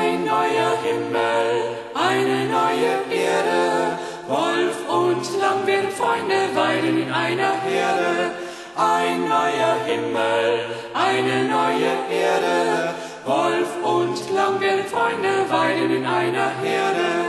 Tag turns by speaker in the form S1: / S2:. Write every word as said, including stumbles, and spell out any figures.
S1: Ein neuer Himmel, eine neue Erde, Wolf und Lamm werden Freunde weiden in einer Herde. Ein neuer Himmel, eine neue Erde, Wolf und Lamm werden Freunde weiden in einer Herde.